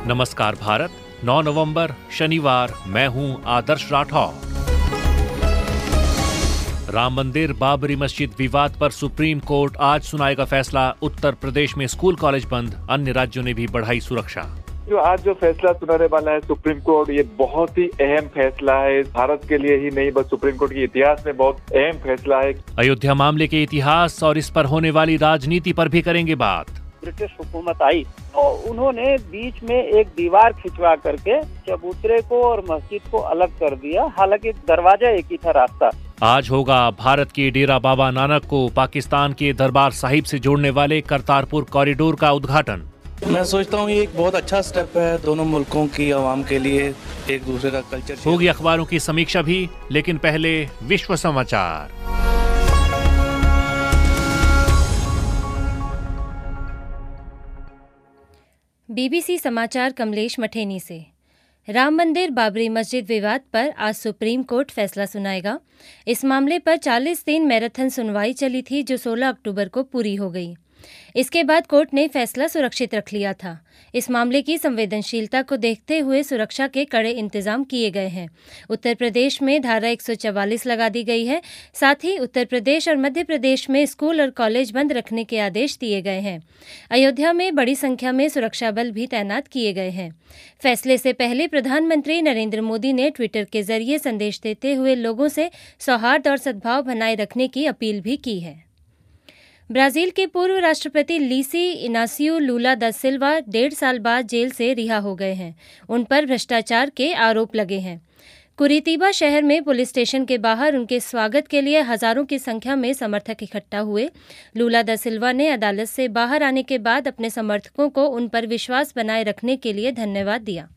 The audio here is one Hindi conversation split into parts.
नमस्कार भारत। 9 नवंबर शनिवार, मैं हूं आदर्श राठौर। राम मंदिर बाबरी मस्जिद विवाद पर सुप्रीम कोर्ट आज सुनाएगा फैसला। उत्तर प्रदेश में स्कूल कॉलेज बंद, अन्य राज्यों ने भी बढ़ाई सुरक्षा। जो फैसला सुनाने वाला है सुप्रीम कोर्ट, ये बहुत ही अहम फैसला है। भारत के लिए ही नहीं, बस सुप्रीम कोर्ट के इतिहास में बहुत अहम फैसला है। अयोध्या मामले के इतिहास और इस पर होने वाली राजनीति पर भी करेंगे बात। ब्रिटिश हुकूमत आई तो उन्होंने बीच में एक दीवार खिंचवा करके चबूतरे को और मस्जिद को अलग कर दिया, हालांकि दरवाजा एक ही था, रास्ता। आज होगा भारत के डेरा बाबा नानक को पाकिस्तान के दरबार साहिब से जोड़ने वाले करतारपुर कॉरिडोर का उद्घाटन। मैं सोचता हूँ ये एक बहुत अच्छा स्टेप है दोनों मुल्कों की आवाम के लिए, एक दूसरे का कल्चर। होगी अखबारों की समीक्षा भी, लेकिन पहले विश्व समाचार। बीबीसी समाचार कमलेश मठेनी से। राम मंदिर बाबरी मस्जिद विवाद पर आज सुप्रीम कोर्ट फैसला सुनाएगा। इस मामले पर 40 दिन मैराथन सुनवाई चली थी, जो 16 अक्टूबर को पूरी हो गई। इसके बाद कोर्ट ने फैसला सुरक्षित रख लिया था। इस मामले की संवेदनशीलता को देखते हुए सुरक्षा के कड़े इंतजाम किए गए हैं। उत्तर प्रदेश में धारा 144 लगा दी गई है। साथ ही उत्तर प्रदेश और मध्य प्रदेश में स्कूल और कॉलेज बंद रखने के आदेश दिए गए हैं। अयोध्या में बड़ी संख्या में सुरक्षा बल भी तैनात किए गए हैं। फैसले से पहले प्रधानमंत्री नरेंद्र मोदी ने ट्विटर के जरिए संदेश देते हुए लोगों से सौहार्द और सद्भाव बनाए रखने की अपील भी की है। ब्राजील के पूर्व राष्ट्रपति लीसी इनासियो लूला दा सिल्वा 1.5 साल बाद जेल से रिहा हो गए हैं। उन पर भ्रष्टाचार के आरोप लगे हैं। कुरितिबा शहर में पुलिस स्टेशन के बाहर उनके स्वागत के लिए हजारों की संख्या में समर्थक इकट्ठा हुए। लूला दा सिल्वा ने अदालत से बाहर आने के बाद अपने समर्थकों को उन पर विश्वास बनाए रखने के लिए धन्यवाद दिया।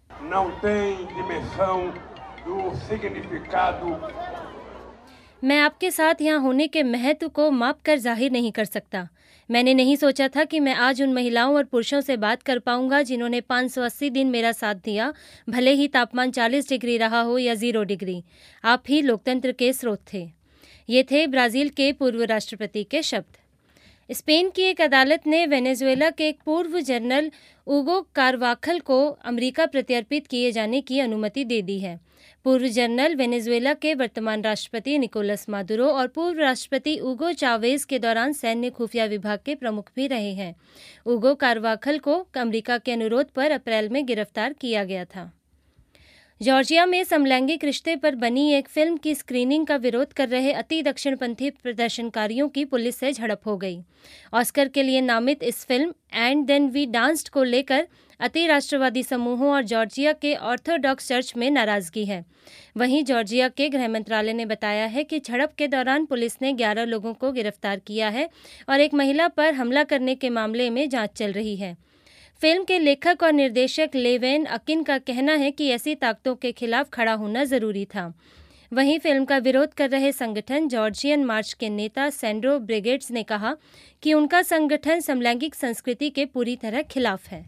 मैं आपके साथ यहाँ होने के महत्व को माप कर जाहिर नहीं कर सकता। मैंने नहीं सोचा था कि मैं आज उन महिलाओं और पुरुषों से बात कर पाऊंगा जिन्होंने 580 दिन मेरा साथ दिया, भले ही तापमान 40 डिग्री रहा हो या 0 डिग्री। आप ही लोकतंत्र के स्रोत थे। ये थे ब्राजील के पूर्व राष्ट्रपति के शब्द। स्पेन की एक अदालत ने वेनेजुएला के एक पूर्व जनरल उगो कारवाखल को अमेरिका प्रत्यर्पित किए जाने की अनुमति दे दी है। पूर्व जनरल वेनेजुएला के वर्तमान राष्ट्रपति निकोलस मादुरो और पूर्व राष्ट्रपति उगो चावेज के दौरान सैन्य खुफिया विभाग के प्रमुख भी रहे हैं। उगो कारवाखल को अमेरिका के अनुरोध पर अप्रैल में गिरफ्तार किया गया था। जॉर्जिया में समलैंगिक रिश्ते पर बनी एक फिल्म की स्क्रीनिंग का विरोध कर रहे अति दक्षिणपंथी प्रदर्शनकारियों की पुलिस से झड़प हो गई। ऑस्कर के लिए नामित इस film and then we danced को लेकर अति राष्ट्रवादी समूहों और जॉर्जिया के ऑर्थोडॉक्स चर्च में नाराजगी है। वहीं जॉर्जिया के गृह मंत्रालय ने बताया है कि झड़प के दौरान पुलिस ने 11 लोगों को गिरफ्तार किया है और एक महिला पर हमला करने के मामले में जांच चल रही है। फिल्म के लेखक और निर्देशक लेवेन अकिन का कहना है कि ऐसी ताकतों के खिलाफ खड़ा होना जरूरी था। वहीं फिल्म का विरोध कर रहे संगठन जॉर्जियन मार्च के नेता सैंड्रो ब्रिगेड्स ने कहा कि उनका संगठन समलैंगिक संस्कृति के पूरी तरह खिलाफ है।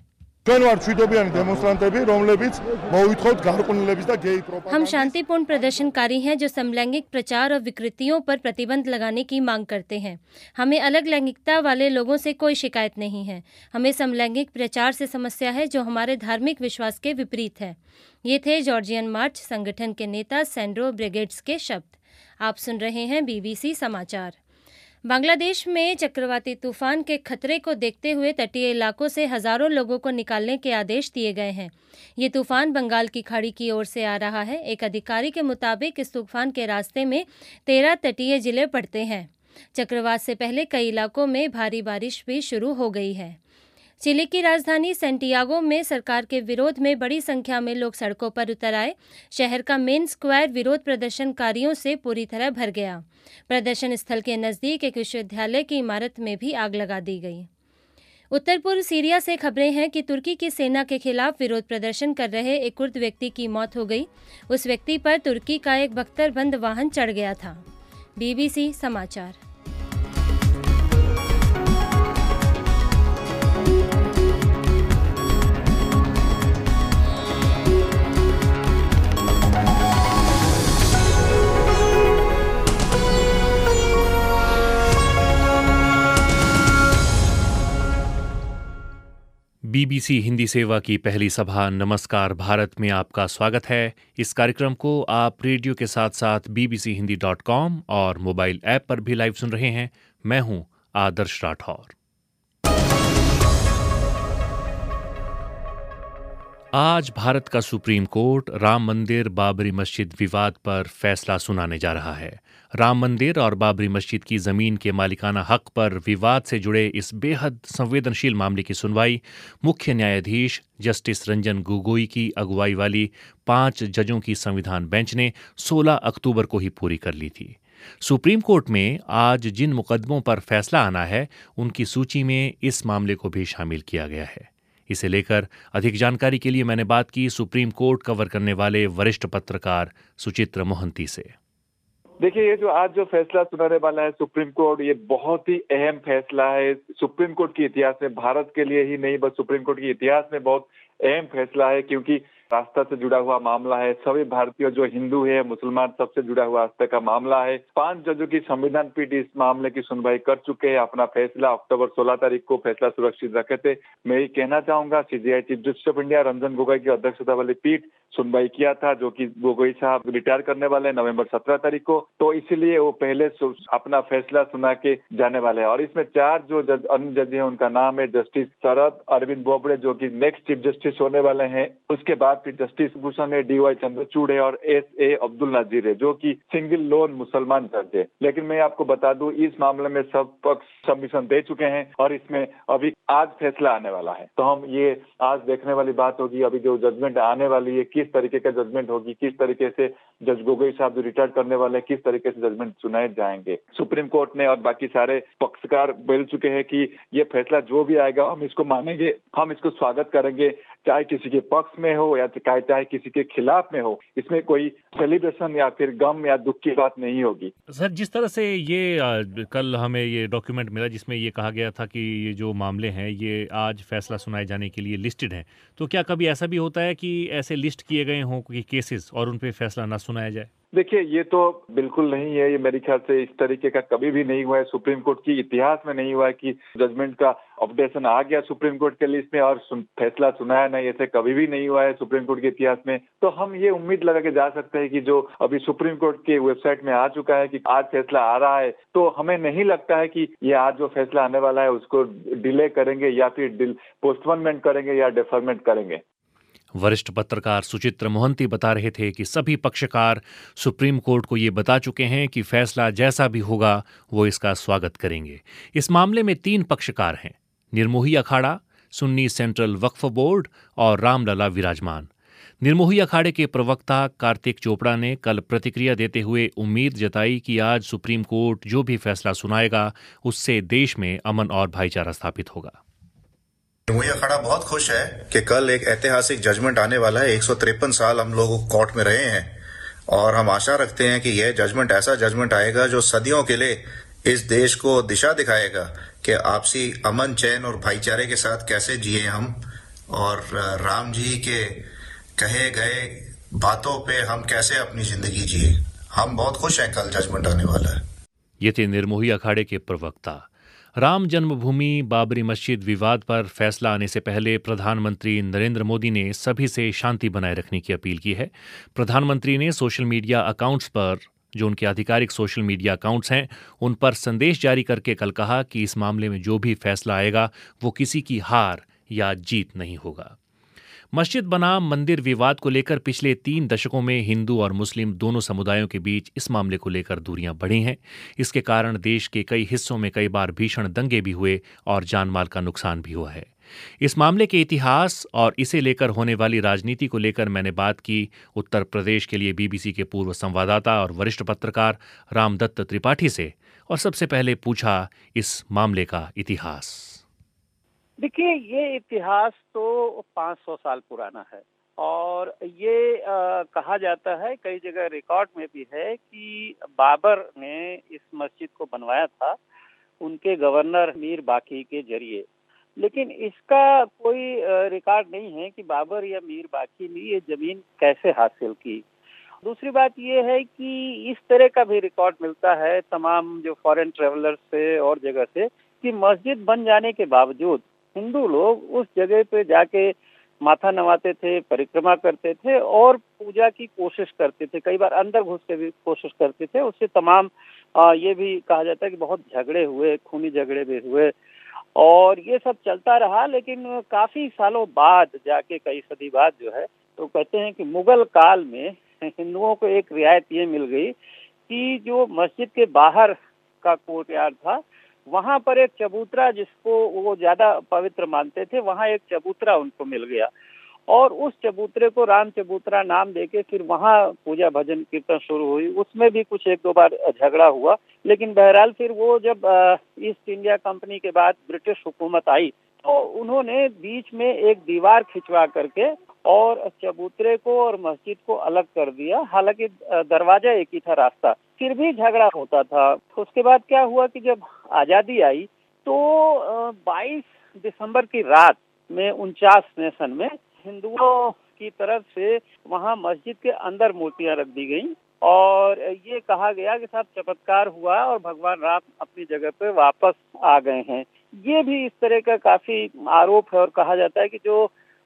हम शांतिपूर्ण प्रदर्शनकारी हैं जो समलैंगिक प्रचार और विकृतियों पर प्रतिबंध लगाने की मांग करते हैं। हमें अलग लैंगिकता वाले लोगों से कोई शिकायत नहीं है। हमें समलैंगिक प्रचार से समस्या है जो हमारे धार्मिक विश्वास के विपरीत है। ये थे जॉर्जियन मार्च संगठन के नेता सैंड्रो ब्रिगेड्स के शब्द। आप सुन रहे हैं बीबीसी समाचार। बांग्लादेश में चक्रवाती तूफान के खतरे को देखते हुए तटीय इलाकों से हजारों लोगों को निकालने के आदेश दिए गए हैं। ये तूफान बंगाल की खाड़ी की ओर से आ रहा है। एक अधिकारी के मुताबिक इस तूफान के रास्ते में 13 तटीय जिले पड़ते हैं। चक्रवात से पहले कई इलाकों में भारी बारिश भी शुरू हो गई है। चिली की राजधानी सैंटियागो में सरकार के विरोध में बड़ी संख्या में लोग सड़कों पर उतर आए। शहर का मेन स्क्वायर विरोध प्रदर्शनकारियों से पूरी तरह भर गया। प्रदर्शन स्थल के नज़दीक एक विश्वविद्यालय की इमारत में भी आग लगा दी गई। उत्तर पूर्व सीरिया से खबरें हैं कि तुर्की की सेना के खिलाफ विरोध प्रदर्शन कर रहे एक कुर्द व्यक्ति की मौत हो गई। उस व्यक्ति पर तुर्की का एक बख्तरबंद वाहन चढ़ गया था। बीबीसी समाचार। बीबीसी हिंदी सेवा की पहली सभा नमस्कार भारत में आपका स्वागत है। इस कार्यक्रम को आप रेडियो के साथ साथ bbchiindi.com और मोबाइल ऐप पर भी लाइव सुन रहे हैं। मैं हूं आदर्श राठौर। आज भारत का सुप्रीम कोर्ट राम मंदिर बाबरी मस्जिद विवाद पर फैसला सुनाने जा रहा है। राम मंदिर और बाबरी मस्जिद की जमीन के मालिकाना हक पर विवाद से जुड़े इस बेहद संवेदनशील मामले की सुनवाई मुख्य न्यायाधीश जस्टिस रंजन गोगोई की अगुवाई वाली 5 जजों की संविधान बेंच ने 16 अक्टूबर को ही पूरी कर ली थी। सुप्रीम कोर्ट में आज जिन मुकदमों पर फैसला आना है, उनकी सूची में इस मामले को भी शामिल किया गया है। इसे लेकर अधिक जानकारी के लिए मैंने बात की सुप्रीम कोर्ट कवर करने वाले वरिष्ठ पत्रकार सुचित्रा मोहंती से। देखिए, ये जो आज जो फैसला सुनाने वाला है सुप्रीम कोर्ट, ये बहुत ही अहम फैसला है। सुप्रीम कोर्ट के इतिहास में, भारत के लिए ही नहीं बस सुप्रीम कोर्ट के इतिहास में बहुत अहम फैसला है, क्योंकि आस्था से जुड़ा हुआ मामला है। सभी भारतीय जो हिंदू है, मुसलमान, सबसे जुड़ा हुआ आस्था का मामला है। 5 जजों की संविधान पीठ इस मामले की सुनवाई कर चुके हैं। अपना फैसला अक्टूबर 16 तारीख को फैसला सुरक्षित रखे थे। मैं ये कहना चाहूंगा, CJI chief justice of India Ranjan Gogoi की अध्यक्षता वाली पीठ सुनवाई किया था, जो कि गोगोई साहब रिटायर करने वाले हैं नवंबर 17 तारीख को, तो इसलिए वो पहले अपना फैसला सुना के जाने वाले हैं। और इसमें 4 जो अन्य जज हैं, उनका नाम है जस्टिस शरद अरविंद बोबड़े, जो कि नेक्स्ट चीफ जस्टिस होने वाले हैं। उसके बाद फिर जस्टिस भूषण है, DY चंद्रचूड़ है और SA अब्दुल नाजिर है, जो कि सिंगल लोन मुसलमान जज है। लेकिन मैं आपको बता दूं, इस मामले में सब पक्ष सबमिशन दे चुके हैं और इसमें अभी आज फैसला आने वाला है। तो हम ये आज देखने वाली बात होगी, अभी जो जजमेंट आने वाली है, किस तरीके का जजमेंट होगी, किस तरीके से जज गोगोई साहब जो रिटायर करने वाले हैं, किस तरीके से जजमेंट सुनाए जाएंगे। सुप्रीम कोर्ट ने और बाकी सारे पक्षकार बोल चुके हैं कि ये फैसला जो भी आएगा हम इसको मानेंगे, हम इसको स्वागत करेंगे, चाहे किसी के पक्ष में हो या चाहे किसी के खिलाफ में हो। इसमें कोई सेलिब्रेशन या फिर गम या दुख की बात नहीं होगी। सर, जिस तरह से ये कल हमें ये डॉक्यूमेंट मिला जिसमें ये कहा गया था कि ये जो मामले हैं ये आज फैसला सुनाए जाने के लिए लिस्टेड हैं, तो क्या कभी ऐसा भी होता है कि ऐसे लिस्ट किए गए हों कि केसेस और उन पे फैसला ना सुनाया जाए? देखिए, ये तो बिल्कुल नहीं है। ये मेरे ख्याल से इस तरीके का कभी भी नहीं हुआ है, सुप्रीम कोर्ट की इतिहास में नहीं हुआ है कि जजमेंट का अपडेशन आ गया सुप्रीम कोर्ट के लिस्ट में और फैसला सुनाया नहीं। ऐसे कभी भी नहीं हुआ है सुप्रीम कोर्ट के इतिहास में। तो हम ये उम्मीद लगा के जा सकते हैं कि जो अभी सुप्रीम कोर्ट के वेबसाइट में आ चुका है कि आज फैसला आ रहा है, तो हमें नहीं लगता है कि ये आज जो फैसला आने वाला है उसको डिले करेंगे या फिर पोस्टपोनमेंट करेंगे या डेफरमेंट करेंगे। वरिष्ठ पत्रकार सुचित्रा मोहंती बता रहे थे कि सभी पक्षकार सुप्रीम कोर्ट को ये बता चुके हैं कि फैसला जैसा भी होगा वो इसका स्वागत करेंगे। इस मामले में 3 पक्षकार हैं, निर्मोही अखाड़ा, सुन्नी सेंट्रल वक्फ बोर्ड और रामलला विराजमान। निर्मोही अखाड़े के प्रवक्ता कार्तिक चोपड़ा ने कल प्रतिक्रिया देते हुए उम्मीद जताई कि आज सुप्रीम कोर्ट जो भी फैसला सुनाएगा उससे देश में अमन और भाईचारा स्थापित होगा। निर्मोही अखाड़ा बहुत खुश है कि कल एक ऐतिहासिक जजमेंट आने वाला है। 153 साल हम लोग कोर्ट में रहे हैं और हम आशा रखते हैं कि यह जजमेंट ऐसा जजमेंट आएगा जो सदियों के लिए इस देश को दिशा दिखाएगा कि आपसी अमन, चैन और भाईचारे के साथ कैसे जिए हम, और राम जी के कहे गए बातों पे हम कैसे अपनी जिंदगी जिए। हम बहुत खुश हैं, कल जजमेंट आने वाला है। ये थे निर्मोही अखाड़े के प्रवक्ता। राम जन्मभूमि बाबरी मस्जिद विवाद पर फैसला आने से पहले प्रधानमंत्री नरेंद्र मोदी ने सभी से शांति बनाए रखने की अपील की है। प्रधानमंत्री ने सोशल मीडिया अकाउंट्स पर, जो उनके आधिकारिक सोशल मीडिया अकाउंट्स हैं, उन पर संदेश जारी करके कल कहा कि इस मामले में जो भी फैसला आएगा वो किसी की हार या जीत नहीं होगा। मस्जिद बनाम मंदिर विवाद को लेकर पिछले 3 दशकों में हिंदू और मुस्लिम दोनों समुदायों के बीच इस मामले को लेकर दूरियां बढ़ी हैं। इसके कारण देश के कई हिस्सों में कई बार भीषण दंगे भी हुए और जानमाल का नुकसान भी हुआ है। इस मामले के इतिहास और इसे लेकर होने वाली राजनीति को लेकर मैंने बात की उत्तर प्रदेश के लिए बीबीसी के पूर्व संवाददाता और वरिष्ठ पत्रकार रामदत्त त्रिपाठी से, और सबसे पहले पूछा इस मामले का इतिहास। देखिए, ये इतिहास तो 500 साल पुराना है और ये कहा जाता है, कई जगह रिकॉर्ड में भी है कि बाबर ने इस मस्जिद को बनवाया था उनके गवर्नर मीर बाकी के जरिए। लेकिन इसका कोई रिकॉर्ड नहीं है कि बाबर या मीर बाकी ने ये जमीन कैसे हासिल की। दूसरी बात ये है कि इस तरह का भी रिकॉर्ड मिलता है तमाम जो फॉरेन ट्रेवलर्स से और जगह से कि मस्जिद बन जाने के बावजूद हिंदू लोग उस जगह पे जाके माथा नवाते थे, परिक्रमा करते थे और पूजा की कोशिश करते थे। कई बार अंदर घुस के भी कोशिश करते थे। उससे तमाम ये भी कहा जाता है कि बहुत झगड़े हुए, खूनी झगड़े भी हुए और ये सब चलता रहा। लेकिन काफी सालों बाद जाके, कई सदी बाद जो है, तो कहते हैं कि मुगल काल में हिंदुओं को एक रियायत ये मिल गई कि जो मस्जिद के बाहर का कोर्टयार्ड था, वहां पर एक चबूतरा, जिसको वो ज्यादा पवित्र मानते थे, वहां एक चबूतरा उनको मिल गया और उस चबूतरे को राम चबूतरा नाम देके फिर वहां पूजा भजन कीर्तन शुरू हुई। उसमें भी कुछ एक दो बार झगड़ा हुआ, लेकिन बहरहाल फिर वो जब ईस्ट इंडिया कंपनी के बाद ब्रिटिश हुकूमत आई तो उन्होंने बीच में एक दीवार खिंचवा करके और चबूतरे को और मस्जिद को अलग कर दिया। हालांकि दरवाजा एक ही था, रास्ता, फिर भी झगड़ा होता था। उसके बाद क्या हुआ कि जब आजादी आई तो 22 दिसंबर की रात में 49 नेशन में हिंदुओं की तरफ से वहां मस्जिद के अंदर मूर्तियां रख दी गई और ये कहा गया कि साहब चमत्कार हुआ और भगवान राम अपनी जगह पे वापस आ गए हैं। ये भी इस तरह का काफी आरोप है और कहा जाता है कि जो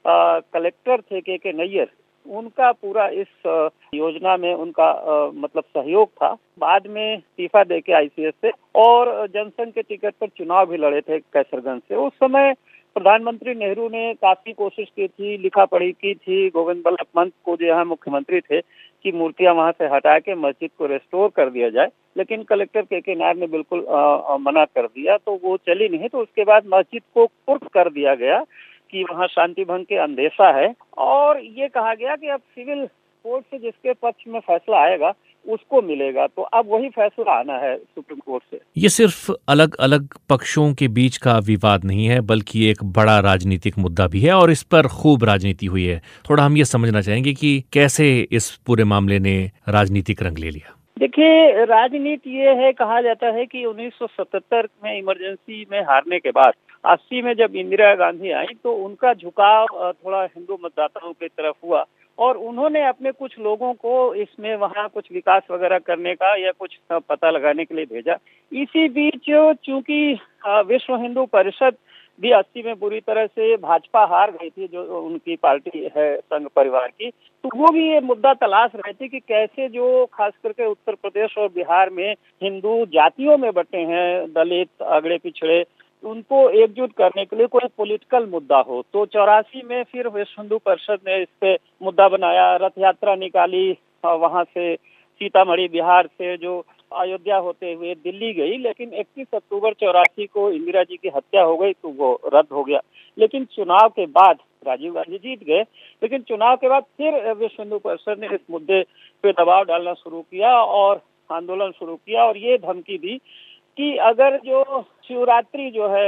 कलेक्टर थे के नैयर, उनका पूरा इस योजना में उनका मतलब सहयोग था। बाद में इस्तीफा देके आईसीएस से और जनसंघ के टिकट पर चुनाव भी लड़े थे कैसरगंज से। उस समय प्रधानमंत्री नेहरू ने काफी कोशिश की थी, लिखा पढ़ी की थी गोविंद बल्लभ पंत को, जो यहाँ मुख्यमंत्री थे, कि मूर्तियां वहां से हटा के मस्जिद को रेस्टोर कर दिया जाए, लेकिन कलेक्टर के नायर ने बिल्कुल मना कर दिया, तो वो चली नहीं। तो उसके बाद मस्जिद को कुर्क कर दिया गया कि वहाँ शांति भंग के अंदेशा है और ये कहा गया कि अब सिविल कोर्ट से जिसके पक्ष में फैसला आएगा उसको मिलेगा। तो अब वही फैसला आना है सुप्रीम कोर्ट से। ये सिर्फ अलग अलग पक्षों के बीच का विवाद नहीं है, बल्कि एक बड़ा राजनीतिक मुद्दा भी है और इस पर खूब राजनीति हुई है। थोड़ा हम ये समझना चाहेंगे कि कैसे इस पूरे मामले ने राजनीतिक रंग ले लिया। देखिए, राजनीति ये है, कहा जाता है कि 1977 में इमरजेंसी में हारने के बाद 80 में जब इंदिरा गांधी आई तो उनका झुकाव थोड़ा हिंदू मतदाताओं की तरफ हुआ और उन्होंने अपने कुछ लोगों को इसमें वहाँ कुछ विकास वगैरह करने का या कुछ पता लगाने के लिए भेजा। इसी बीच चूंकि विश्व हिंदू परिषद भी 80 में बुरी तरह से भाजपा हार गई थी, जो उनकी पार्टी है संघ परिवार की, तो वो भी ये मुद्दा तलाश रहे थे कि कैसे जो खास करके उत्तर प्रदेश और बिहार में हिंदू जातियों में बटे हैं, दलित, अगड़े पिछड़े, उनको एकजुट करने के लिए कोई पॉलिटिकल मुद्दा हो। तो 84 में फिर विश्व हिंदू परिषद ने इस पे मुद्दा बनाया, रथ यात्रा निकाली वहां से, सीतामढ़ी बिहार से, जो अयोध्या होते हुए दिल्ली गई। लेकिन 31 अक्टूबर 84 को इंदिरा जी की हत्या हो गई तो वो रद्द हो गया। लेकिन चुनाव के बाद राजीव गांधी जीत गए, लेकिन चुनाव के बाद फिर विश्व हिंदू परिषद ने इस मुद्दे पे दबाव डालना शुरू किया और आंदोलन शुरू किया और ये धमकी दी कि अगर जो शिवरात्रि जो है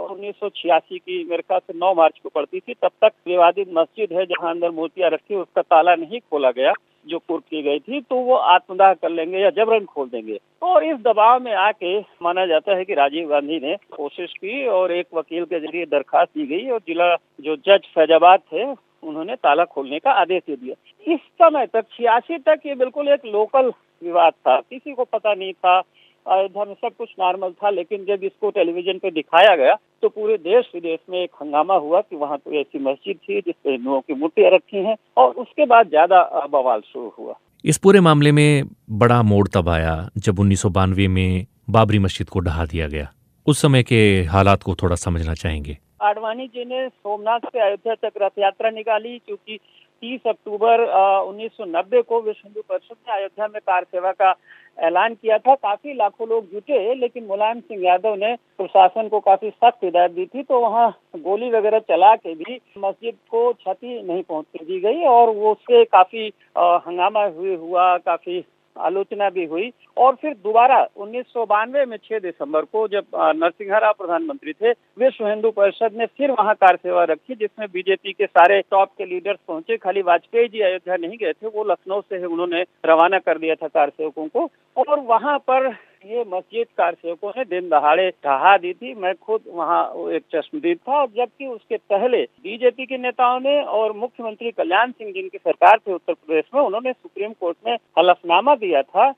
1986 की, मेरे ख्याल से 9 मार्च को पड़ती थी, तब तक विवादित मस्जिद है जहां अंदर मूर्तियां रखी, उसका ताला नहीं खोला गया जो कुर्क की गई थी, तो वो आत्मदाह कर लेंगे या जबरन खोल देंगे। और इस दबाव में आके माना जाता है कि राजीव गांधी ने कोशिश की और एक वकील के जरिए दरखास्त दी गई और जिला जो जज फैजाबाद थे उन्होंने ताला खोलने का आदेश दे दिया। इस समय तक 86 तक ये बिल्कुल एक लोकल विवाद था, किसी को पता नहीं था, अयोध्या में सब कुछ नॉर्मल था। लेकिन जब इसको टेलीविजन पे दिखाया गया तो पूरे देश विदेश में एक हंगामा हुआ कि वहाँ तो ऐसी मस्जिद थी जिसपे हिंदुओं की मूर्तियां रखी हैं और उसके बाद ज्यादा बवाल शुरू हुआ। इस पूरे मामले में बड़ा मोड़ तब आया जब 1992 में बाबरी मस्जिद को ढहा दिया गया। उस समय के हालात को थोड़ा समझना चाहेंगे। आडवाणी जी ने सोमनाथ से अयोध्या तक रथ यात्रा निकाली, क्योंकि 30 अक्टूबर 1990 को विश्व हिंदू परिषद ने अयोध्या में कार सेवा का ऐलान किया था। काफी लाखों लोग जुटे, लेकिन मुलायम सिंह यादव ने प्रशासन को काफी सख्त हिदायत दी थी, तो वहाँ गोली वगैरह चला के भी मस्जिद को क्षति नहीं पहुंचने दी गई और वो उससे काफी हंगामा हुआ, काफी आलोचना भी हुई। और फिर दोबारा 1992 में 6 दिसंबर को जब नरसिंह राव प्रधानमंत्री थे, विश्व हिंदू परिषद ने फिर वहां कार सेवा रखी, जिसमें बीजेपी के सारे टॉप के लीडर्स पहुंचे। खाली वाजपेयी जी अयोध्या नहीं गए थे, वो लखनऊ से उन्होंने रवाना कर दिया था कार सेवकों को और वहां पर ये मस्जिद कार सेवकों ने दिन दहाड़े ढहा दी थी। मैं खुद वहाँ एक चश्मदीद था। जबकि उसके पहले बीजेपी के नेताओं ने और मुख्यमंत्री कल्याण सिंह जिनकी सरकार थी उत्तर प्रदेश में, उन्होंने सुप्रीम कोर्ट में हलफनामा दिया था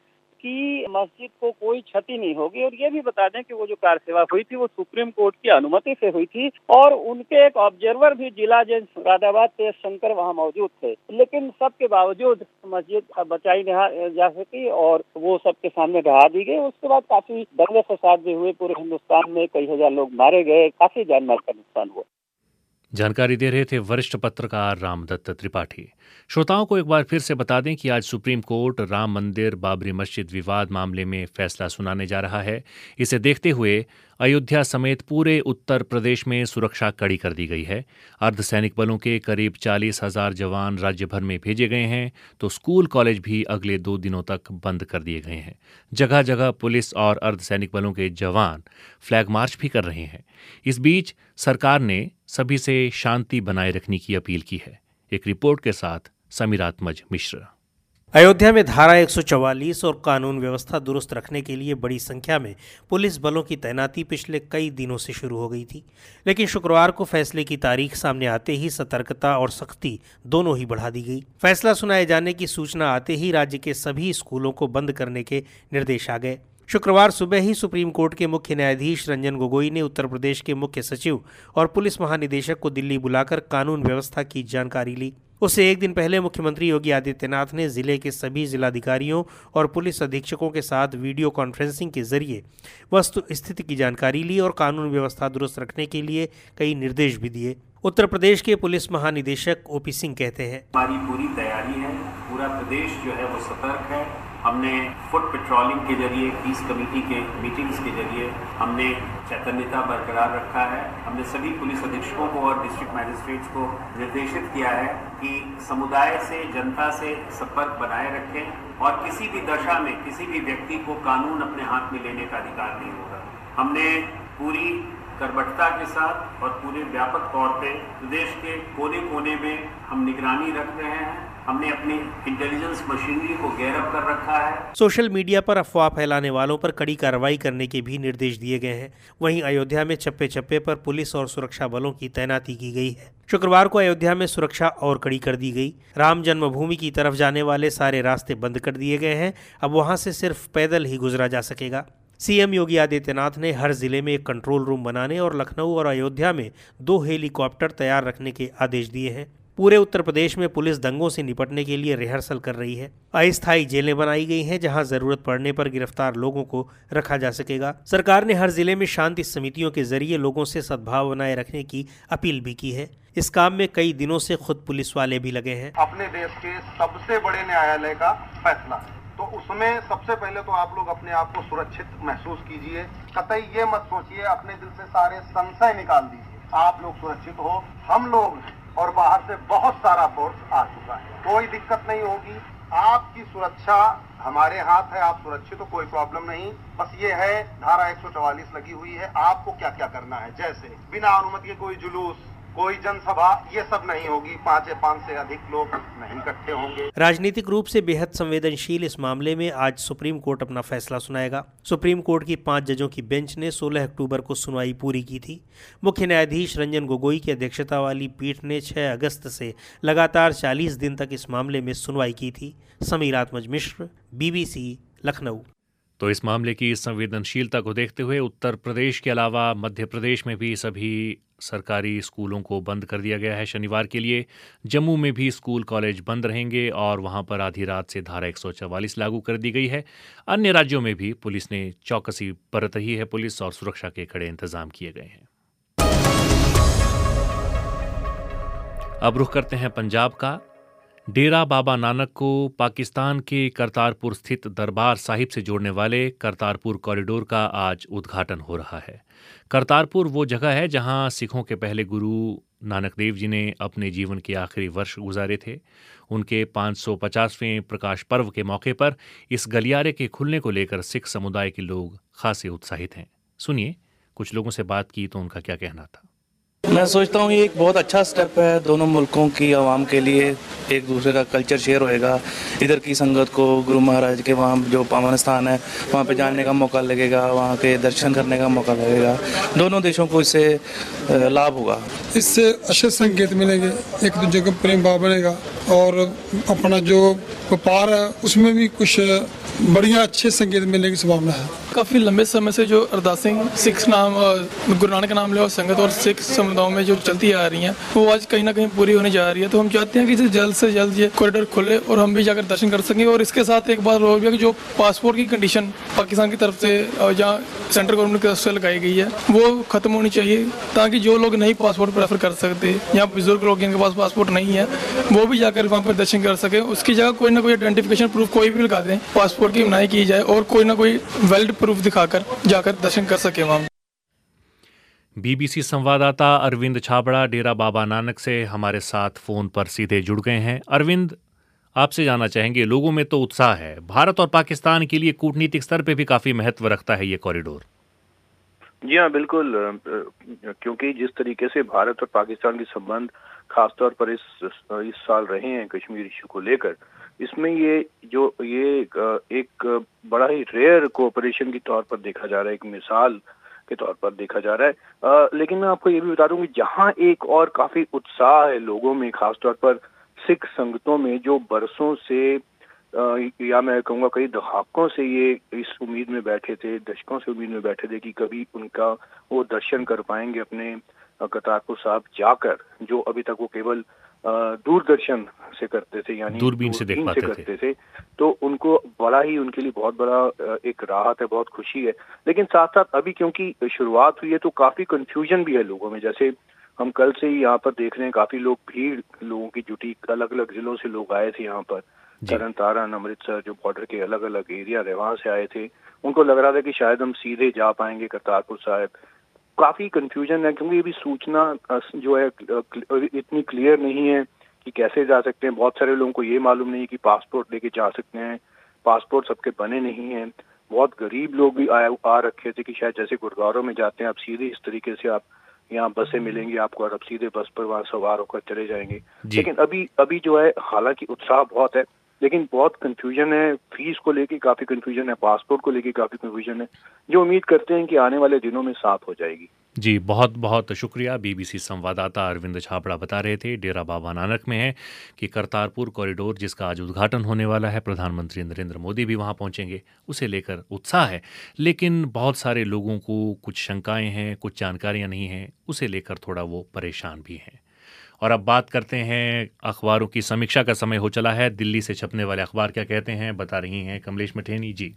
कि मस्जिद को कोई क्षति नहीं होगी। और ये भी बता दें कि वो जो कार सेवा हुई थी वो सुप्रीम कोर्ट की अनुमति से हुई थी और उनके एक ऑब्जर्वर भी जिला जज मुरादाबाद तेज शंकर वहाँ मौजूद थे। लेकिन सबके बावजूद मस्जिद बचाई नहीं जा सकी और वो सबके सामने ढहा दी गई। उसके बाद काफी दंगे फसाद भी हुए, पूरे हिंदुस्तान में कई हजार लोग मारे गए, काफी जान माल का नुकसान हुआ। जानकारी दे रहे थे वरिष्ठ पत्रकार रामदत्त त्रिपाठी। श्रोताओं को एक बार फिर से बता दें कि आज सुप्रीम कोर्ट राम मंदिर बाबरी मस्जिद विवाद मामले में फैसला सुनाने जा रहा है। इसे देखते हुए अयोध्या समेत पूरे उत्तर प्रदेश में सुरक्षा कड़ी कर दी गई है। अर्धसैनिक बलों के करीब 40,000 जवान राज्य भर में भेजे गए हैं, तो स्कूल कॉलेज भी अगले 2 दिनों तक बंद कर दिए गए हैं। जगह जगह पुलिस और अर्धसैनिक बलों के जवान फ्लैग मार्च भी कर रहे हैं। इस बीच सरकार ने सभी से शांति बनाए रखने की अपील की है। एक रिपोर्ट के साथ समीरात्मज मिश्र। अयोध्या में धारा 144 और कानून व्यवस्था दुरुस्त रखने के लिए बड़ी संख्या में पुलिस बलों की तैनाती पिछले कई दिनों से शुरू हो गई थी, लेकिन शुक्रवार को फैसले की तारीख सामने आते ही सतर्कता और सख्ती दोनों ही बढ़ा दी गई। फैसला सुनाए जाने की सूचना आते ही राज्य के सभी स्कूलों को बंद करने के निर्देश आ गए। शुक्रवार सुबह ही सुप्रीम कोर्ट के मुख्य न्यायाधीश रंजन गोगोई ने उत्तर प्रदेश के मुख्य सचिव और पुलिस महानिदेशक को दिल्ली बुलाकर कानून व्यवस्था की जानकारी ली। उससे एक दिन पहले मुख्यमंत्री योगी आदित्यनाथ ने जिले के सभी जिलाधिकारियों और पुलिस अधीक्षकों के साथ वीडियो कॉन्फ्रेंसिंग के जरिए वस्तु स्थिति की जानकारी ली और कानून व्यवस्था दुरुस्त रखने के लिए कई निर्देश भी दिए। उत्तर प्रदेश के पुलिस महानिदेशक ओपी सिंह कहते हैं, हमारी पूरी तैयारी है, पूरा प्रदेश जो है वो सतर्क है। हमने फुट पेट्रोलिंग के जरिए, पीस कमेटी के मीटिंग्स के जरिए हमने चैतन्यता बरकरार रखा है। हमने सभी पुलिस अधीक्षकों को और डिस्ट्रिक्ट मैजिस्ट्रेट्स को निर्देशित किया है कि समुदाय से, जनता से संपर्क बनाए रखें और किसी भी दशा में किसी भी व्यक्ति को कानून अपने हाथ में लेने का अधिकार नहीं होगा। हमने पूरी कर्मठता के साथ और पूरे व्यापक तौर पे प्रदेश के कोने कोने में हम निगरानी रख रहे हैं। हमने अपनी इंटेलिजेंस मशीनरी को गैरअप कर रखा है। सोशल मीडिया पर अफवाह फैलाने वालों पर कड़ी कार्रवाई करने के भी निर्देश दिए गए हैं। वहीं अयोध्या में चप्पे चप्पे पर पुलिस और सुरक्षा बलों की तैनाती की गई है। शुक्रवार को अयोध्या में सुरक्षा और कड़ी कर दी गई। राम जन्मभूमि की तरफ जाने वाले सारे रास्ते बंद कर दिए गए हैं। अब वहां से सिर्फ पैदल ही गुजरा जा सकेगा। सीएम योगी आदित्यनाथ ने हर जिले में एक कंट्रोल रूम बनाने और लखनऊ और अयोध्या में 2 हेलीकॉप्टर तैयार रखने के आदेश दिए हैं। पूरे उत्तर प्रदेश में पुलिस दंगों से निपटने के लिए रिहर्सल कर रही है। अस्थायी जेलें बनाई गई हैं जहां जरूरत पड़ने पर गिरफ्तार लोगों को रखा जा सकेगा। सरकार ने हर जिले में शांति समितियों के जरिए लोगों से सद्भाव बनाए रखने की अपील भी की है। इस काम में कई दिनों से खुद पुलिस वाले भी लगे हैं। अपने देश के सबसे बड़े न्यायालय का फैसला है, तो उसमें सबसे पहले तो आप लोग अपने आप को सुरक्षित महसूस कीजिए। कतई ये मत सोचिए, अपने दिल से सारे संशय निकाल दीजिए। आप लोग सुरक्षित हो, हम लोग और बाहर से बहुत सारा फोर्स आ चुका है, कोई दिक्कत नहीं होगी। आपकी सुरक्षा हमारे हाथ है, आप सुरक्षित हो, कोई प्रॉब्लम नहीं। बस ये है धारा 144 लगी हुई है, आपको क्या क्या करना है, जैसे बिना अनुमति के कोई जुलूस, कोई जनसभा, ये सब नहीं होगी। 5 से अधिक लोग नहीं इकट्ठे होंगे। राजनीतिक रूप से बेहद संवेदनशील इस मामले में आज सुप्रीम कोर्ट अपना फैसला सुनाएगा। सुप्रीम कोर्ट की 5 जजों की बेंच ने 16 अक्टूबर को सुनवाई पूरी की थी। मुख्य न्यायाधीश रंजन गोगोई की अध्यक्षता वाली पीठ ने 6 अगस्त से लगातार 40 दिन तक इस मामले में सुनवाई की थी। समीरात्मज मिश्र, BBC, लखनऊ। तो इस मामले की संवेदनशीलता को देखते हुए उत्तर प्रदेश के अलावा मध्य प्रदेश में भी सभी सरकारी स्कूलों को बंद कर दिया गया है शनिवार के लिए। जम्मू में भी स्कूल कॉलेज बंद रहेंगे और वहां पर आधी रात से धारा 144 लागू कर दी गई है। अन्य राज्यों में भी पुलिस ने चौकसी बरत रही है। पुलिस और सुरक्षा के कड़े इंतजाम किए गए हैं। अब रुख करते हैं पंजाब का। डेरा बाबा नानक को पाकिस्तान के करतारपुर स्थित दरबार साहिब से जोड़ने वाले करतारपुर कॉरिडोर का आज उद्घाटन हो रहा है। करतारपुर वो जगह है जहां सिखों के पहले गुरु नानक देव जी ने अपने जीवन के आखिरी वर्ष गुजारे थे। उनके 550वें प्रकाश पर्व के मौके पर इस गलियारे के खुलने को लेकर सिख समुदाय के लोग खासे उत्साहित हैं। सुनिए, कुछ लोगों से बात की तो उनका क्या कहना था। मैं सोचता हूँ ये एक बहुत अच्छा स्टेप है दोनों मुल्कों की आवाम के लिए। एक दूसरे का कल्चर शेयर होएगा, इधर की संगत को गुरु महाराज के वहाँ जो पावन स्थान है वहाँ पे जानने का मौका लगेगा, वहाँ के दर्शन करने का मौका लगेगा। दोनों देशों को इससे लाभ होगा। इससे अच्छे संकेत मिलेंगे, एक दूसरे का प्रेम भाव बढ़ेगा और अपना जो व्यापार है उसमें भी कुछ बढ़िया अच्छे संकेत मिलने की संभावना है। काफ़ी लंबे समय से जो अरदासें सिख नाम गुरु नानक नाम ले और संगत और सिख समुदायों में जो चलती आ रही हैं वो आज कहीं ना कहीं पूरी होने जा रही है। तो हम चाहते हैं कि इसे जल्द से जल्द ये कॉरिडोर खुले और हम भी जाकर दर्शन कर सकें। और इसके साथ एक बात और भी है कि जो पासपोर्ट की कंडीशन पाकिस्तान की तरफ से और जहाँ सेंट्रल गवर्नमेंट की तरफ से लगाई गई है वो खत्म होनी चाहिए, ताकि जो लोग नहीं पासपोर्ट प्रेफर कर सकते या बुजुर्ग लोग जिनके पास पासपोर्ट नहीं है वो भी जाकर वहाँ पर दर्शन कर सके। उसकी जगह कोई ना कोई आइडेंटिफिकेशन प्रूफ कोई भी लगा दें, पासपोर्ट की मनाही की जाए और कोई ना कोई वैलिड प्रूफ दिखाकर जाकर दर्शन कर सके वहाँ। बीबीसी संवाददाता अरविंद छाबड़ा डेरा बाबा नानक से हमारे साथ फोन पर सीधे जुड़ गए हैं। अरविंद, आपसे जानना चाहेंगे, लोगों में तो उत्साह है, भारत और पाकिस्तान के लिए कूटनीतिक स्तर पे भी काफी महत्व रखता है ये कॉरिडोर। जी हाँ, बिल्कुल, क्योंकि जिस तरीके से भारत और पाकिस्तान के संबंध खासतौर पर इस साल रहे हैं कश्मीर इशू को लेकर, इसमें ये एक बड़ा ही रेयर कोऑपरेशन के तौर पर देखा जा रहा है, एक मिसाल के तौर पर देखा जा रहा है। लेकिन मैं आपको ये भी बता दूं कि जहां एक और काफी उत्साह है लोगों में, खासतौर पर सिख संगतों में, जो बरसों से या मैं कहूँगा कई दहाकों से ये इस उम्मीद में बैठे थे, दशकों से उम्मीद में बैठे थे कि कभी उनका वो दर्शन कर पाएंगे अपने करतारपुर साहब जाकर, जो अभी तक वो केवल दूरदर्शन से करते थे, यानी दूरबीन से देख पाते करते थे। तो उनको बड़ा ही, उनके लिए बहुत बड़ा एक राहत है, बहुत खुशी है। लेकिन साथ साथ अभी क्योंकि शुरुआत हुई है तो काफी कंफ्यूजन भी है लोगों में। जैसे हम कल से ही यहाँ पर देख रहे हैं, काफी भीड़ लोगों की जुटी, अलग अलग जिलों से लोग आए थे यहाँ पर, तरन तारण, अमृतसर, जो बॉर्डर के अलग अलग एरिया है वहां से आए थे। उनको लग रहा था कि शायद हम सीधे जा पाएंगे करतारपुर साहिब। काफी कंफ्यूजन है क्योंकि ये भी सूचना जो है इतनी क्लियर नहीं है कि कैसे जा सकते हैं। बहुत सारे लोगों को ये मालूम नहीं कि पासपोर्ट लेके जा सकते हैं, पासपोर्ट सबके बने नहीं हैं। बहुत गरीब लोग भी आ रखे थे कि शायद जैसे गुरुद्वारों में जाते हैं आप सीधे इस तरीके से आप यहाँ बसें मिलेंगी आपको और आप सीधे बस पर वहाँ सवार होकर चले जाएंगे। लेकिन अभी जो है, हालांकि उत्साह बहुत है लेकिन बहुत कंफ्यूजन है, फीस को लेके काफी कंफ्यूजन है, पासपोर्ट को लेके काफी कंफ्यूजन है, जो उम्मीद करते हैं कि आने वाले दिनों में साफ हो जाएगी। जी, बहुत बहुत शुक्रिया। बीबीसी संवाददाता अरविंद छाबड़ा बता रहे थे, डेरा बाबा नानक में है, कि करतारपुर कॉरिडोर जिसका आज उद्घाटन होने वाला है, प्रधानमंत्री नरेंद्र मोदी भी वहां पहुंचेंगे, उसे लेकर उत्साह है। लेकिन बहुत सारे लोगों को कुछ शंकाएं हैं, कुछ जानकारियां नहीं हैं, उसे लेकर थोड़ा वो परेशान भी हैं। और अब बात करते हैं अखबारों की समीक्षा का समय हो चला है। दिल्ली से छपने वाले अखबार क्या कहते हैं, बता रही हैं कमलेश मठेनी जी।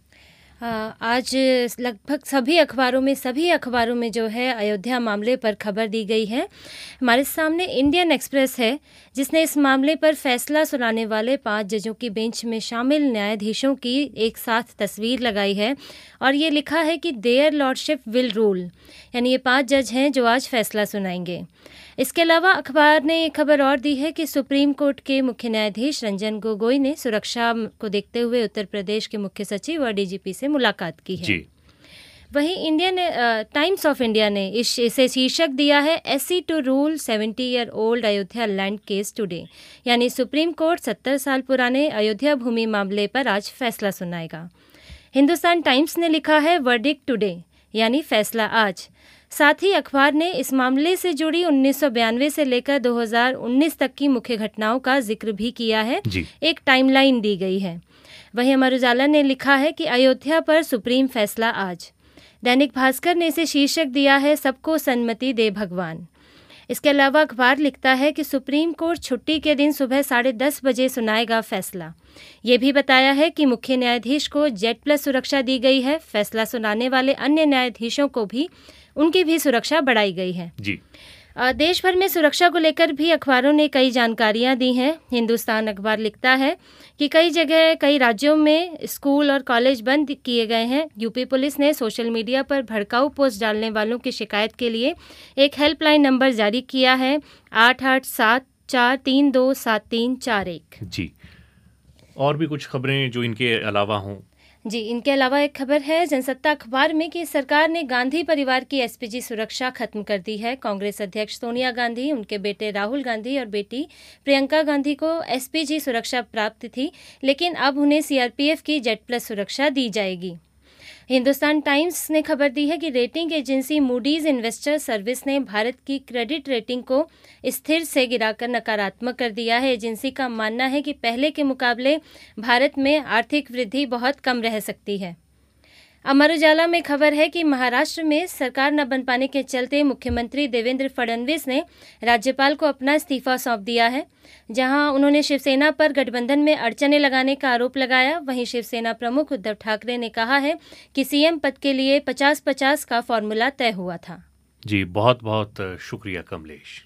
आज लगभग सभी अखबारों में जो है अयोध्या मामले पर खबर दी गई है। हमारे सामने इंडियन एक्सप्रेस है, जिसने इस मामले पर फैसला सुनाने वाले 5 जजों की बेंच में शामिल न्यायाधीशों की एक साथ तस्वीर लगाई है और ये लिखा है कि देयर लॉर्डशिप विल रूल, यानी ये 5 जज हैं जो आज फैसला सुनाएंगे। इसके अलावा अखबार ने एक खबर और दी है कि सुप्रीम कोर्ट के मुख्य न्यायाधीश रंजन गोगोई ने सुरक्षा को देखते हुए उत्तर प्रदेश के मुख्य सचिव और डीजीपी से मुलाकात की है। वहीं इंडियन टाइम्स ऑफ इंडिया ने इसे शीर्षक दिया है, SC to rule 70-year old Ayodhya land case today, यानी सुप्रीम कोर्ट 70 साल पुराने अयोध्या भूमि मामले पर आज फैसला सुनाएगा। हिंदुस्तान टाइम्स ने लिखा है, वर्डिक्ट टुडे, यानी फैसला आज। साथ ही अखबार ने इस मामले से जुड़ी 1992 से लेकर 2019 तक की मुख्य घटनाओं का जिक्र भी किया है, एक टाइमलाइन दी गई है। वहीं अमर उजाला ने लिखा है कि अयोध्या पर सुप्रीम फैसला आज। दैनिक भास्कर ने इसे शीर्षक दिया है, सबको सन्मति दे भगवान। इसके अलावा अखबार लिखता है कि सुप्रीम कोर्ट छुट्टी के दिन सुबह 10:30 बजे सुनाएगा फैसला। ये भी बताया है कि मुख्य न्यायाधीश को जेड प्लस सुरक्षा दी गई है। फैसला सुनाने वाले अन्य न्यायाधीशों को भी उनकी भी सुरक्षा बढ़ाई गई है। देश भर में सुरक्षा को लेकर भी अखबारों ने कई जानकारियां दी हैं। हिंदुस्तान अखबार लिखता है कि कई जगह कई राज्यों में स्कूल और कॉलेज बंद किए गए हैं। यूपी पुलिस ने सोशल मीडिया पर भड़काऊ पोस्ट डालने वालों की शिकायत के लिए एक हेल्पलाइन नंबर जारी किया है, 8874327341। जी, और भी कुछ खबरें जो इनके अलावा हों? जी, इनके अलावा एक खबर है जनसत्ता अखबार में कि सरकार ने गांधी परिवार की एसपीजी सुरक्षा खत्म कर दी है। कांग्रेस अध्यक्ष सोनिया गांधी, उनके बेटे राहुल गांधी और बेटी प्रियंका गांधी को एसपीजी सुरक्षा प्राप्त थी, लेकिन अब उन्हें सीआरपीएफ की जेड प्लस सुरक्षा दी जाएगी। हिंदुस्तान टाइम्स ने खबर दी है कि rating agency Moody's investor service ने भारत की क्रेडिट रेटिंग को स्थिर से गिराकर नकारात्मक कर दिया है। एजेंसी का मानना है कि पहले के मुकाबले भारत में आर्थिक वृद्धि बहुत कम रह सकती है। अमर उजाला में खबर है कि महाराष्ट्र में सरकार न बन पाने के चलते मुख्यमंत्री देवेंद्र फडणवीस ने राज्यपाल को अपना इस्तीफा सौंप दिया है। जहां उन्होंने शिवसेना पर गठबंधन में अड़चने लगाने का आरोप लगाया, वहीं शिवसेना प्रमुख उद्धव ठाकरे ने कहा है कि सीएम पद के लिए 50-50 का फॉर्मूला तय हुआ था। जी, बहुत बहुत शुक्रिया कमलेश।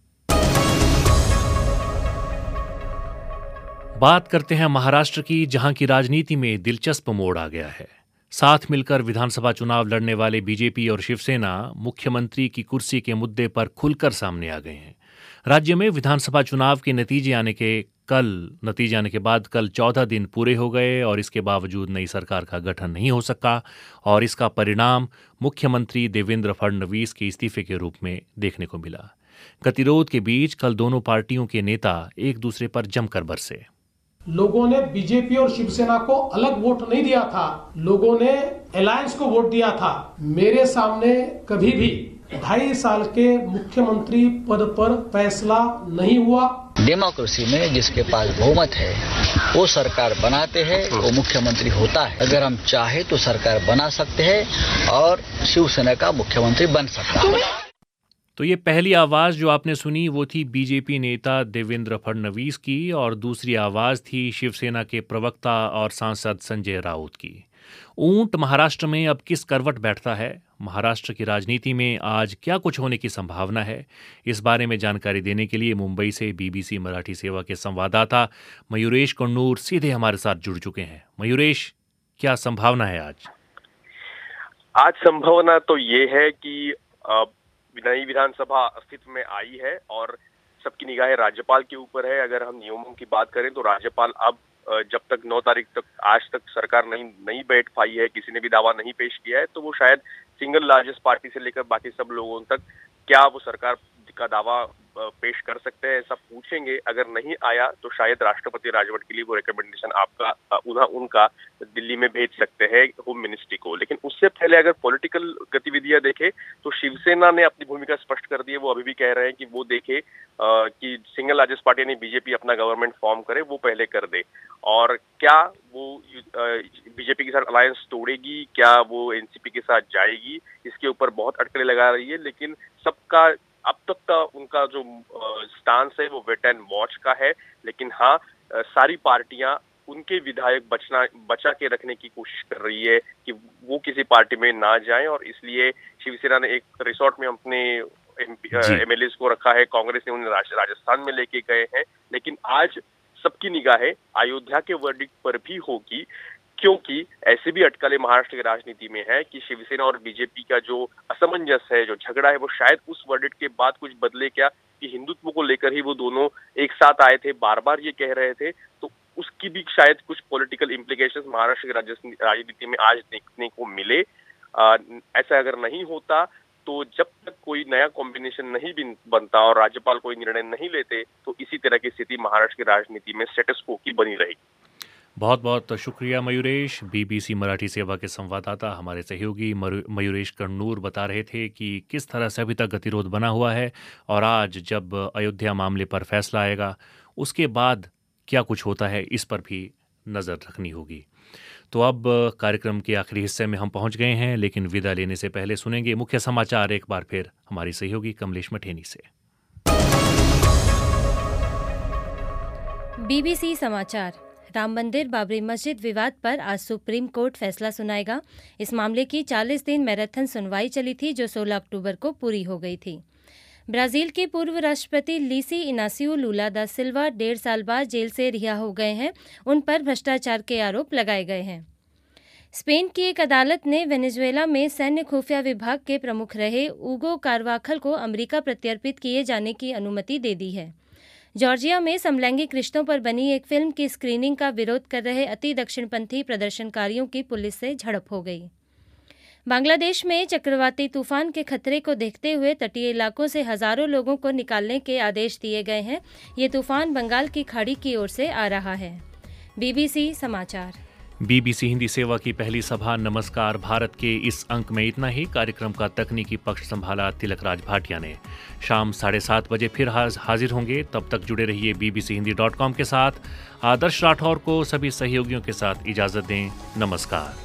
बात करते हैं महाराष्ट्र की, जहां की राजनीति में दिलचस्प मोड़ आ गया है। साथ मिलकर विधानसभा चुनाव लड़ने वाले बीजेपी और शिवसेना मुख्यमंत्री की कुर्सी के मुद्दे पर खुलकर सामने आ गए हैं। राज्य में विधानसभा चुनाव के नतीजे आने के बाद कल 14 दिन पूरे हो गए और इसके बावजूद नई सरकार का गठन नहीं हो सका और इसका परिणाम मुख्यमंत्री देवेंद्र फडणवीस के इस्तीफे के रूप में देखने को मिला। गतिरोध के बीच कल दोनों पार्टियों के नेता एक दूसरे पर जमकर बरसे। लोगों ने बीजेपी और शिवसेना को अलग वोट नहीं दिया था, लोगों ने अलायंस को वोट दिया था। मेरे सामने कभी भी 2.5 साल के मुख्यमंत्री पद पर फैसला नहीं हुआ। डेमोक्रेसी में जिसके पास बहुमत है वो सरकार बनाते हैं, वो मुख्यमंत्री होता है। अगर हम चाहे तो सरकार बना सकते हैं और शिवसेना का मुख्यमंत्री बन सकता है। तो ये पहली आवाज़ जो आपने सुनी वो थी बीजेपी नेता देवेंद्र फडणवीस की और दूसरी आवाज़ थी शिवसेना के प्रवक्ता और सांसद संजय राउत की। ऊंट महाराष्ट्र में अब किस करवट बैठता है, महाराष्ट्र की राजनीति में आज क्या कुछ होने की संभावना है, इस बारे में जानकारी देने के लिए मुंबई से बीबीसी मराठी सेवा के संवाददाता मयूरेश कन्नूर सीधे हमारे साथ जुड़ चुके हैं। मयूरेश, क्या संभावना है आज? आज संभावना तो ये है कि नई विधानसभा अस्तित्व में आई है और सबकी निगाहें राज्यपाल के ऊपर है। अगर हम नियमों की बात करें तो राज्यपाल अब जब तक 9 तारीख तक आज तक सरकार नहीं बैठ पाई है, किसी ने भी दावा नहीं पेश किया है, तो वो शायद सिंगल लार्जेस्ट पार्टी से लेकर बाकी सब लोगों तक क्या वो सरकार का दावा पेश कर सकते हैं, ऐसा पूछेंगे। अगर नहीं आया तो शायद राष्ट्रपति राजवट के लिए वो रिकमेंडेशन उनका दिल्ली में भेज सकते हैं होम मिनिस्ट्री को। लेकिन उससे पहले अगर पॉलिटिकल गतिविधियां देखें तो शिवसेना ने अपनी भूमिका स्पष्ट कर दी है। वो अभी भी कह रहे हैं कि वो देखे कि सिंगल लार्जेस्ट पार्टी यानी बीजेपी अपना गवर्नमेंट फॉर्म करे, वो पहले कर दे। और क्या वो बीजेपी के साथ अलायंस तोड़ेगी, क्या वो एनसीपी के साथ जाएगी, इसके ऊपर बहुत अटकलें लगा रही है। लेकिन सबका अब तक का उनका जो स्टांस है वो वेट एंड वॉच का है। लेकिन हाँ, सारी पार्टियां उनके विधायक बचा के रखने की कोशिश कर रही है कि वो किसी पार्टी में ना जाएं, और इसलिए शिवसेना ने एक रिसोर्ट में अपने एमएलए को रखा है, कांग्रेस ने उन्हें राजस्थान में लेके गए हैं। लेकिन आज सबकी निगाहें अयोध्या के वर्डिक्ट पर भी होगी, क्योंकि ऐसे भी अटकलें महाराष्ट्र की राजनीति में है कि शिवसेना और बीजेपी का जो असमंजस है, जो झगड़ा है, वो शायद उस वर्डिक्ट के बाद कुछ बदले क्या, कि हिंदुत्व को लेकर ही वो दोनों एक साथ आए थे, बार बार ये कह रहे थे, तो उसकी भी शायद कुछ पॉलिटिकल इम्प्लीकेशंस महाराष्ट्र की राजनीति में आज देखने को मिले। ऐसा अगर नहीं होता तो जब तक कोई नया कॉम्बिनेशन नहीं बनता और राज्यपाल कोई निर्णय नहीं लेते, तो इसी तरह की स्थिति महाराष्ट्र की राजनीति में स्टेटस क्वो की बनी रहेगी। बहुत बहुत शुक्रिया मयूरेश। बीबीसी मराठी सेवा के संवाददाता हमारे सहयोगी मयूरेश कन्नूर बता रहे थे कि किस तरह से अभी तक गतिरोध बना हुआ है और आज जब अयोध्या मामले पर फैसला आएगा उसके बाद क्या कुछ होता है, इस पर भी नज़र रखनी होगी। तो अब कार्यक्रम के आखिरी हिस्से में हम पहुंच गए हैं, लेकिन विदा लेने से पहले सुनेंगे मुख्य समाचार एक बार फिर हमारी सहयोगी कमलेश मठेनी से। बीबीसी समाचार। राम मंदिर बाबरी मस्जिद विवाद पर आज सुप्रीम कोर्ट फैसला सुनाएगा। इस मामले की 40 दिन मैराथन सुनवाई चली थी, जो 16 अक्टूबर को पूरी हो गई थी। ब्राजील के पूर्व राष्ट्रपति लीसी इनासियो लूला दा सिल्वा 1.5 साल बाद जेल से रिहा हो गए हैं। उन पर भ्रष्टाचार के आरोप लगाए गए हैं। स्पेन की एक अदालत ने वेनेजुएला में सैन्य खुफिया विभाग के प्रमुख रहे उगो कारवाखल को अमेरिका प्रत्यर्पित किए जाने की अनुमति दे दी है। जॉर्जिया में समलैंगिक रिश्तों पर बनी एक फिल्म की स्क्रीनिंग का विरोध कर रहे अति दक्षिणपंथी प्रदर्शनकारियों की पुलिस से झड़प हो गई। बांग्लादेश में चक्रवाती तूफान के खतरे को देखते हुए तटीय इलाकों से हजारों लोगों को निकालने के आदेश दिए गए हैं। ये तूफान बंगाल की खाड़ी की ओर से आ रहा है। BBC समाचार। BBC हिंदी सेवा की पहली सभा नमस्कार भारत के इस अंक में इतना ही। कार्यक्रम का तकनीकी पक्ष संभाला तिलकराज भाटिया ने। शाम 7:30 बजे फिर हाजिर होंगे। तब तक जुड़े रहिए bbchehindy.com के साथ। आदर्श राठौर को सभी सहयोगियों के साथ इजाजत दें। नमस्कार।